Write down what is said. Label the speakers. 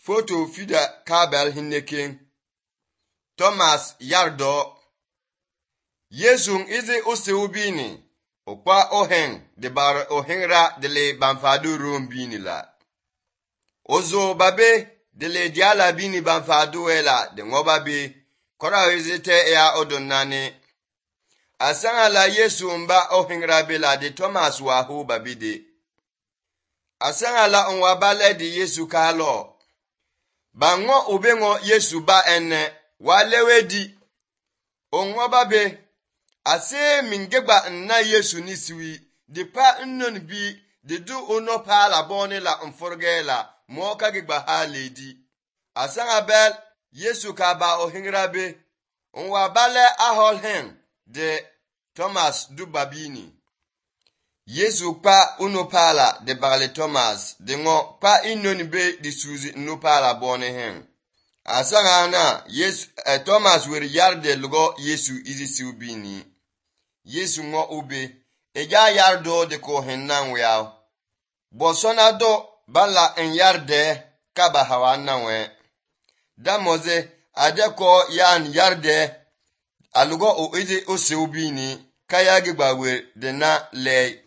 Speaker 1: Foto fida kabel hinneken. Thomas yardo. Yesung izi usewubini. Okwa oheng de bar ohengra dele banfadu rombini la. Ozo babe dele diala bini banfadu ela de ngobabe. Kora wezite ya odonane. Asanga la Yesu mba ohengra bela de Thomas wahu babide. Asanga la onwabale de Yesu kalo. Bango ubengo Yesu ba ene walewe di. Onwababe. Ase mingeba nna Yesu nisiwi. Di pa nnon bi. Di du uno pa la boni la mforge la. Mwoka gigba ha ledi. Asanga bel Yesu ka ba ohingrabe. Onwabale ahol hen. De Thomas du babini. Yesu pa uno pa la de bagle Thomas. De ngo pa innon be di suzi no pa la boni hen. Asanga na Thomas wer yarde lugo Yesu izi siubini. Yesu ngo ube. Eja yardo de ko hennan weaw. Bosona do bala en yarde kaba hawana we. Damoze adeko yan yarde alugo o izi o siubini kaya gigba wer de na lei.